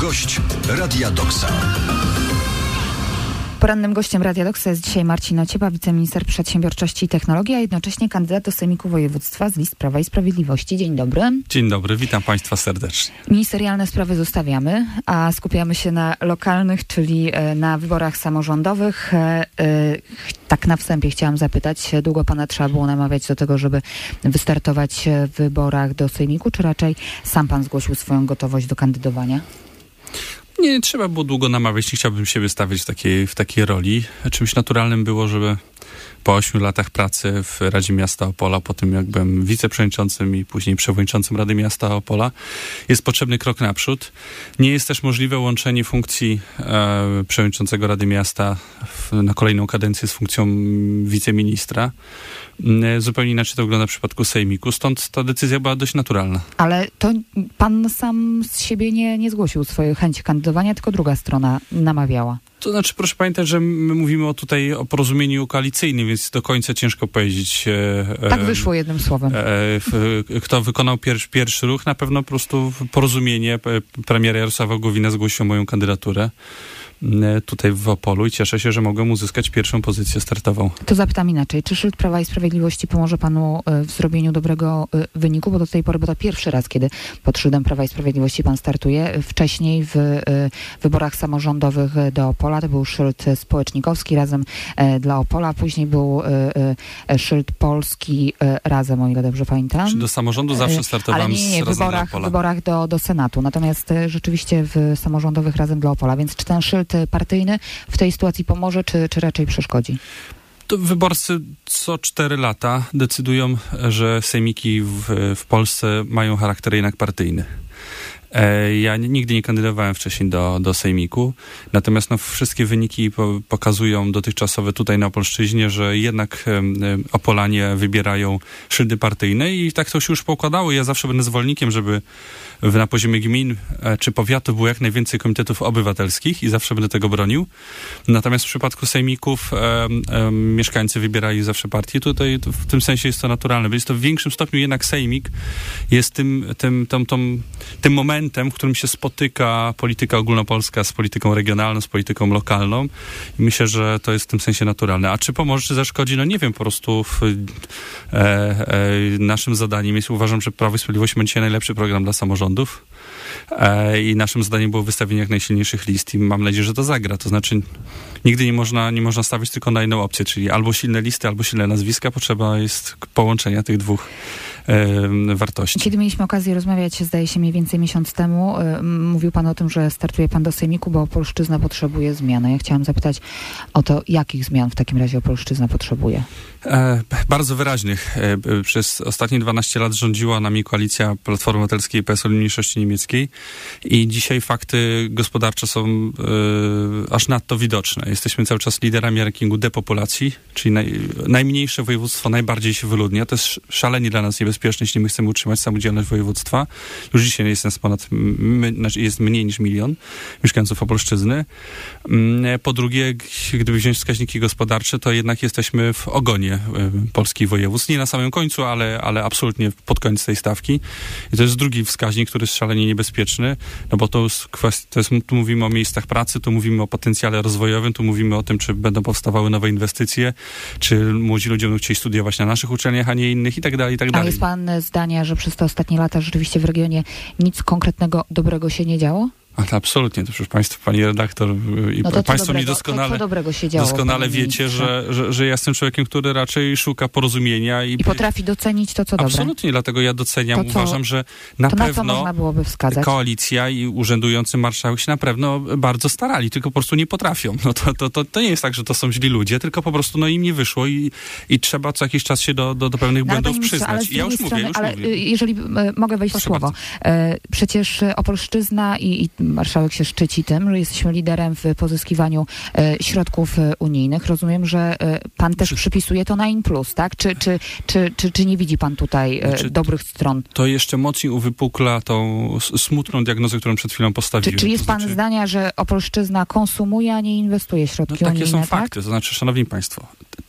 Gość Radia Doksa. Porannym gościem Radia Doksa jest dzisiaj Marcin Ociepa, wiceminister przedsiębiorczości i technologii, a jednocześnie kandydat do Sejmiku Województwa z list Prawa i Sprawiedliwości. Dzień dobry. Dzień dobry, witam Państwa serdecznie. Ministerialne sprawy zostawiamy, a skupiamy się na lokalnych, czyli na wyborach samorządowych. Tak na wstępie chciałam zapytać, długo Pana trzeba było namawiać do tego, żeby wystartować w wyborach do Sejmiku, czy raczej sam Pan zgłosił swoją gotowość do kandydowania? Nie trzeba było długo namawiać, nie chciałbym siebie stawiać w takiej roli. Czymś naturalnym było, żeby po 8 latach pracy w Radzie Miasta Opola, po tym jak byłem wiceprzewodniczącym i później przewodniczącym Rady Miasta Opola, jest potrzebny krok naprzód. Nie jest też możliwe łączenie funkcji przewodniczącego Rady Miasta na kolejną kadencję z funkcją wiceministra. Zupełnie inaczej to wygląda w przypadku Sejmiku, stąd ta decyzja była dość naturalna. Ale to pan sam z siebie nie zgłosił swojej chęci kandydowania, tylko druga strona namawiała. To znaczy, proszę pamiętać, że my mówimy tutaj o porozumieniu koalicyjnym, więc do końca ciężko powiedzieć. Tak wyszło jednym słowem. Kto wykonał pierwszy ruch, na pewno po prostu porozumienie. Premiera Jarosława Gowina zgłosił moją kandydaturę tutaj w Opolu i cieszę się, że mogłem uzyskać pierwszą pozycję startową. To zapytam inaczej. Czy szyld Prawa i Sprawiedliwości pomoże panu w zrobieniu dobrego wyniku? Bo do tej pory, bo to pierwszy raz, kiedy pod szyldem Prawa i Sprawiedliwości pan startuje. Wcześniej w wyborach samorządowych do Opola to był szyld społecznikowski Razem dla Opola. Później był szyld Polski Razem, o ile dobrze pamiętam. Czy do samorządu zawsze startowałem w wyborach do Senatu. Natomiast rzeczywiście w samorządowych Razem dla Opola. Więc czy ten szyld partyjny w tej sytuacji pomoże, czy raczej przeszkodzi? To wyborcy co 4 lata decydują, że sejmiki w Polsce mają charakter jednak partyjny. Ja nigdy nie kandydowałem wcześniej do Sejmiku, natomiast wszystkie wyniki pokazują dotychczasowe tutaj na Opolszczyźnie, że jednak Opolanie wybierają szyldy partyjne i tak to się już poukładało. Ja zawsze będę zwolennikiem, żeby na poziomie gmin czy powiatu było jak najwięcej komitetów obywatelskich i zawsze będę tego bronił. Natomiast w przypadku sejmików mieszkańcy wybierają zawsze partie. Tutaj w tym sensie jest to naturalne. Jest to w większym stopniu jednak sejmik jest tym momentem, w którym się spotyka polityka ogólnopolska z polityką regionalną, z polityką lokalną i myślę, że to jest w tym sensie naturalne. A czy pomoże, czy zaszkodzi? No nie wiem, po prostu naszym zadaniem jest, uważam, że Prawo i Sprawiedliwość ma dzisiaj najlepszy program dla samorządów i naszym zadaniem było wystawienie jak najsilniejszych list i mam nadzieję, że to zagra. To znaczy nigdy nie można stawiać tylko na jedną opcję, czyli albo silne listy, albo silne nazwiska. Potrzeba jest połączenia tych dwóch wartości. Kiedy mieliśmy okazję rozmawiać, zdaje się mniej więcej miesiąc temu, mówił pan o tym, że startuje pan do Sejmiku, bo Opolszczyzna potrzebuje zmian. Ja chciałam zapytać o to, jakich zmian w takim razie Opolszczyzna potrzebuje? Bardzo wyraźnych. Przez ostatnie 12 lat rządziła nami koalicja Platformy Obywatelskiej i PSL Mniejszości Niemieckiej i dzisiaj fakty gospodarcze są aż nadto widoczne. Jesteśmy cały czas liderami rankingu depopulacji, czyli najmniejsze województwo najbardziej się wyludnia. To jest szalenie dla nas niebezpieczne, jeśli my chcemy utrzymać samodzielność województwa. Już dzisiaj jest nas jest mniej niż 1 milion mieszkańców Opolszczyzny. Po drugie, gdyby wziąć wskaźniki gospodarcze, to jednak jesteśmy w ogonie polskich województw. Nie na samym końcu, ale absolutnie pod koniec tej stawki. I to jest drugi wskaźnik, który jest szalenie niebezpieczny, no bo tu mówimy o miejscach pracy, tu mówimy o potencjale rozwojowym, tu mówimy o tym, czy będą powstawały nowe inwestycje, czy młodzi ludzie będą chcieli studiować na naszych uczelniach, a nie innych i tak dalej, i tak dalej. A jest pan zdania, że przez te ostatnie lata rzeczywiście w regionie nic konkretnego dobrego się nie działo? Ale absolutnie, to proszę Państwa, pani redaktor i Państwo mnie doskonale wiecie, że ja jestem człowiekiem, który raczej szuka porozumienia i potrafi docenić to, co dobre. Absolutnie, dlatego ja doceniam, uważam, że na pewno można byłoby wskazać? Koalicja i urzędujący marszałek się na pewno bardzo starali, tylko po prostu nie potrafią. No to nie jest tak, że to są źli ludzie, tylko po prostu im nie wyszło i trzeba co jakiś czas się do pewnych błędów przyznać. Ja już mówię. Jeżeli mogę wejść w słowo. Przecież Opolszczyzna i marszałek się szczyci tym, że jesteśmy liderem w pozyskiwaniu środków unijnych. Rozumiem, że pan też przypisuje to na IN+, tak? Czy nie widzi pan tutaj dobrych stron? To jeszcze mocniej uwypukla tą smutną diagnozę, którą przed chwilą postawiłem. Czy jest pan zdania, że Opolszczyzna konsumuje, a nie inwestuje środki unijne? Takie są fakty. To znaczy, szanowni państwo,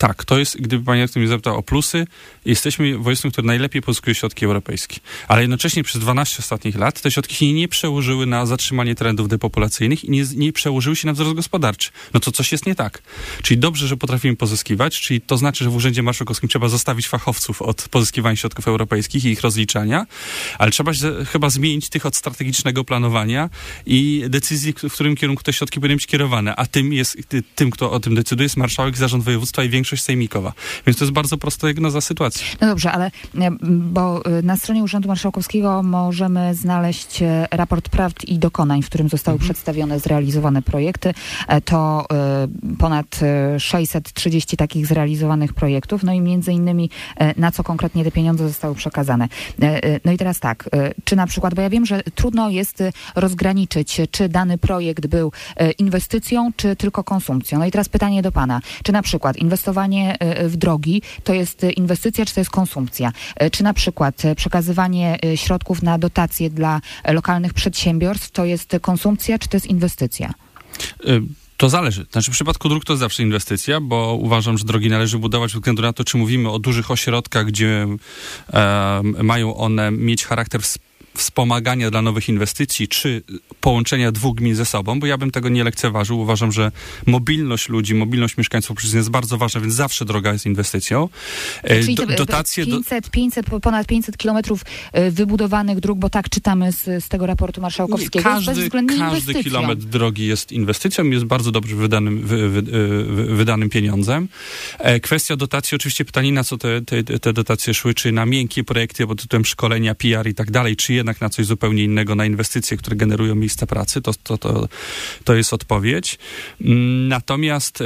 Tak, to jest, gdyby pani mnie zapytała o plusy, jesteśmy województwem, które najlepiej pozyskuje środki europejskie. Ale jednocześnie przez 12 ostatnich lat te środki się nie przełożyły na zatrzymanie trendów depopulacyjnych i nie przełożyły się na wzrost gospodarczy. No to coś jest nie tak. Czyli dobrze, że potrafimy pozyskiwać, czyli to znaczy, że w Urzędzie Marszałkowskim trzeba zostawić fachowców od pozyskiwania środków europejskich i ich rozliczania, ale trzeba chyba zmienić tych od strategicznego planowania i decyzji, w którym kierunku te środki powinny być kierowane. A tym, kto o tym decyduje, jest marszałek, zarząd województwa i większość sejmikowa. Więc to jest bardzo prosta diagnoza sytuacji. No dobrze, ale bo na stronie Urzędu Marszałkowskiego możemy znaleźć raport prawd i dokonań, w którym zostały przedstawione zrealizowane projekty. To ponad 630 takich zrealizowanych projektów, no i między innymi na co konkretnie te pieniądze zostały przekazane. No i teraz tak, czy na przykład, bo ja wiem, że trudno jest rozgraniczyć, czy dany projekt był inwestycją, czy tylko konsumpcją. No i teraz pytanie do pana, czy na przykład inwestowanie w drogi to jest inwestycja, czy to jest konsumpcja? Czy na przykład przekazywanie środków na dotacje dla lokalnych przedsiębiorstw to jest konsumpcja, czy to jest inwestycja? To zależy. Znaczy w przypadku dróg to jest zawsze inwestycja, bo uważam, że drogi należy budować ze względu na to, czy mówimy o dużych ośrodkach, gdzie mają one mieć charakter wspomagania dla nowych inwestycji, czy połączenia dwóch gmin ze sobą, bo ja bym tego nie lekceważył. Uważam, że mobilność ludzi, mobilność mieszkańców jest bardzo ważna, więc zawsze droga jest inwestycją. Czyli dotacje... Ponad 500 kilometrów wybudowanych dróg, bo tak czytamy z tego raportu marszałkowskiego. Każdy kilometr drogi jest inwestycją, jest bardzo dobrze wydanym pieniądzem. Kwestia dotacji, oczywiście pytanie, na co te dotacje szły, czy na miękkie projekty pod tytułem szkolenia, PR i tak dalej, czy jednak na coś zupełnie innego, na inwestycje, które generują miejsca pracy, to jest odpowiedź. Natomiast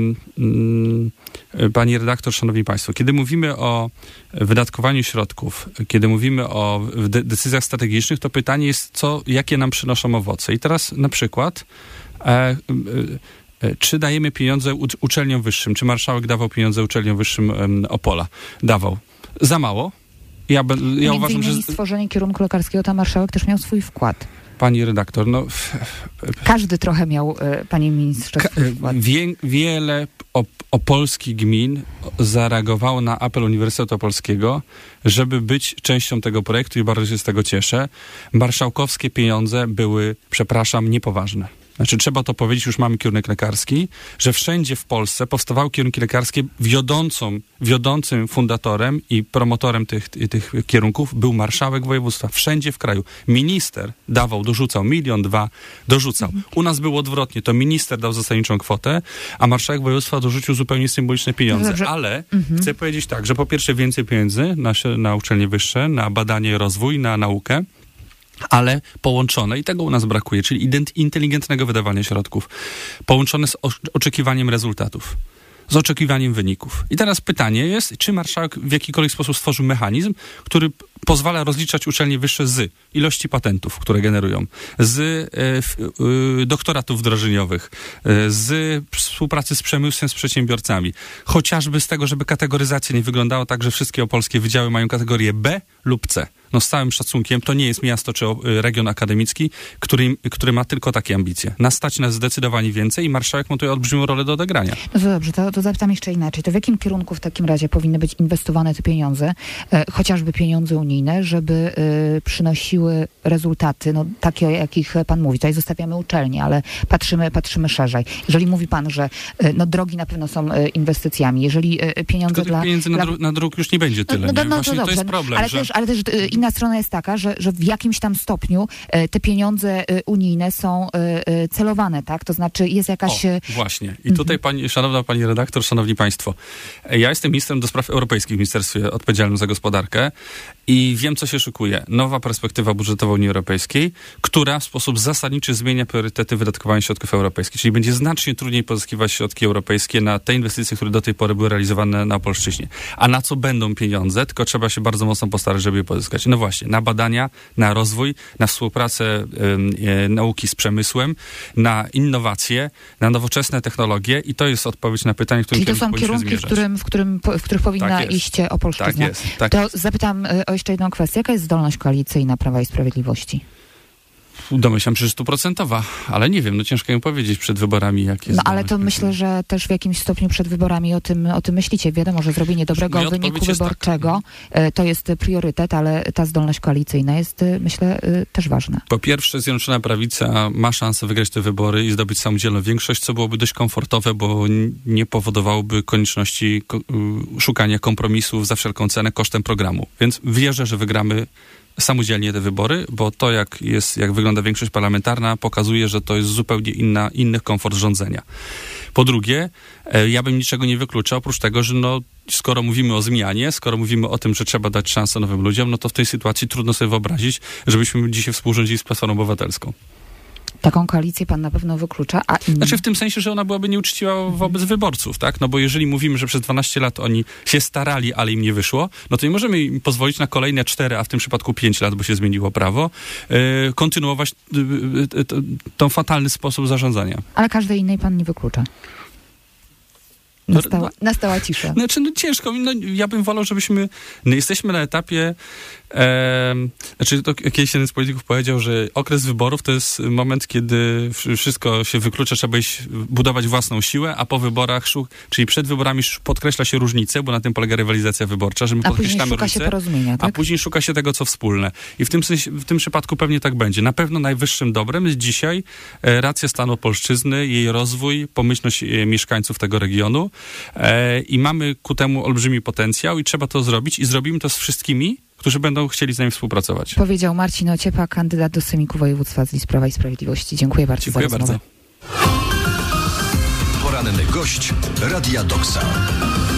pani redaktor, szanowni państwo, kiedy mówimy o wydatkowaniu środków, kiedy mówimy o decyzjach strategicznych, to pytanie jest, jakie nam przynoszą owoce. I teraz na przykład czy dajemy pieniądze uczelniom wyższym? Czy marszałek dawał pieniądze uczelniom wyższym Opola? Dawał. Za mało. Ja uważam, że stworzenie kierunku lekarskiego, tam marszałek też miał swój wkład. Pani redaktor, każdy trochę miał, panie ministrze, swój wkład. Wiele opolskich gmin zareagowało na apel Uniwersytetu Opolskiego, żeby być częścią tego projektu i bardzo się z tego cieszę. Marszałkowskie pieniądze były, niepoważne. Znaczy, trzeba to powiedzieć, już mamy kierunek lekarski, że wszędzie w Polsce powstawały kierunki lekarskie, wiodącym fundatorem i promotorem tych kierunków był marszałek województwa. Wszędzie w kraju. Minister dorzucał 1 milion, 2 miliony, dorzucał. U nas było odwrotnie. To minister dał zasadniczą kwotę, a marszałek województwa dorzucił zupełnie symboliczne pieniądze. Dobrze. Ale chcę powiedzieć tak, że po pierwsze więcej pieniędzy na uczelnie wyższe, na badanie i rozwój, na naukę, ale połączone, i tego u nas brakuje, czyli inteligentnego wydawania środków, połączone z oczekiwaniem rezultatów, z oczekiwaniem wyników. I teraz pytanie jest, czy marszałek w jakikolwiek sposób stworzył mechanizm, który pozwala rozliczać uczelnie wyższe z ilości patentów, które generują, z doktoratów wdrożeniowych, z współpracy z przemysłem, z przedsiębiorcami. Chociażby z tego, żeby kategoryzacja nie wyglądała tak, że wszystkie opolskie wydziały mają kategorię B lub C. No z całym szacunkiem, to nie jest miasto czy region akademicki, który ma tylko takie ambicje. Stać nas zdecydowanie więcej i marszałek ma tutaj olbrzymią rolę do odegrania. No to dobrze, to zapytam jeszcze inaczej. To w jakim kierunku w takim razie powinny być inwestowane te pieniądze, chociażby pieniądze unijne, żeby przynosiły rezultaty, takie, o jakich pan mówi. Tutaj zostawiamy uczelnię, ale patrzymy szerzej. Jeżeli mówi pan, że drogi na pewno są inwestycjami, jeżeli pieniądze tylko tych pieniędzy na dróg już nie będzie tyle. Właśnie to jest problem. Ale też inna strona jest taka, że w jakimś tam stopniu te pieniądze unijne są celowane, tak? To znaczy jest jakaś... Właśnie. I tutaj szanowna pani redaktor, szanowni państwo, ja jestem ministrem do spraw europejskich w Ministerstwie odpowiedzialnym za gospodarkę i wiem, co się szykuje. Nowa perspektywa budżetowa Unii Europejskiej, która w sposób zasadniczy zmienia priorytety wydatkowania środków europejskich. Czyli będzie znacznie trudniej pozyskiwać środki europejskie na te inwestycje, które do tej pory były realizowane na Opolszczyźnie. A na co będą pieniądze? Tylko trzeba się bardzo mocno postarać, żeby je pozyskać. No właśnie, na badania, na rozwój, na współpracę nauki z przemysłem, na innowacje, na nowoczesne technologie i to jest odpowiedź na pytanie, w którym Czyli to są kierunki, w których powinna iść Opolszczyzna. Tak jest. Zapytam o jeszcze jedną kwestię. Jaka jest zdolność koalicyjna Prawa i Sprawiedliwości? Domyślam się, że 100%, ale nie wiem, ciężko mi powiedzieć przed wyborami, jak jest. No ale to myślę, że też w jakimś stopniu przed wyborami o tym myślicie. Wiadomo, że zrobienie dobrego wyniku wyborczego to jest priorytet, ale ta zdolność koalicyjna jest, myślę, też ważna. Po pierwsze, Zjednoczona Prawica ma szansę wygrać te wybory i zdobyć samodzielną większość, co byłoby dość komfortowe, bo nie powodowałoby konieczności szukania kompromisów za wszelką cenę kosztem programu. Więc wierzę, że wygramy samodzielnie te wybory, bo to jak wygląda większość parlamentarna, pokazuje, że to jest zupełnie inny komfort rządzenia. Po drugie, ja bym niczego nie wykluczał, oprócz tego, że skoro mówimy o zmianie, skoro mówimy o tym, że trzeba dać szansę nowym ludziom, to w tej sytuacji trudno sobie wyobrazić, żebyśmy dzisiaj współrządzili z Platformą Obywatelską. Taką koalicję pan na pewno wyklucza, a inni... Znaczy w tym sensie, że ona byłaby nieuczciwa wobec wyborców, tak? Bo jeżeli mówimy, że przez 12 lat oni się starali, ale im nie wyszło, to nie możemy im pozwolić na kolejne 4, a w tym przypadku 5 lat, bo się zmieniło prawo, kontynuować ten fatalny sposób zarządzania. Ale każdej innej pan nie wyklucza. Nastała cisza. Ciężko. Ja bym wolał, żebyśmy... jesteśmy na etapie... kiedyś jeden z polityków powiedział, że okres wyborów to jest moment, kiedy wszystko się wyklucza, trzeba budować własną siłę, a po wyborach, czyli przed wyborami podkreśla się różnice, bo na tym polega rywalizacja wyborcza, że my podkreślamy różnice, tak? A później szuka się tego, co wspólne. I w tym przypadku pewnie tak będzie. Na pewno najwyższym dobrem jest dzisiaj racja stanu Opolszczyzny, jej rozwój, pomyślność mieszkańców tego regionu. I mamy ku temu olbrzymi potencjał i trzeba to zrobić i zrobimy to z wszystkimi, którzy będą chcieli z nami współpracować. Powiedział Marcin Ociepa, kandydat do Sejmiku Województwa z list Prawa i Sprawiedliwości. Dziękuję bardzo za rozmowę. Poranny gość Radia Doksa.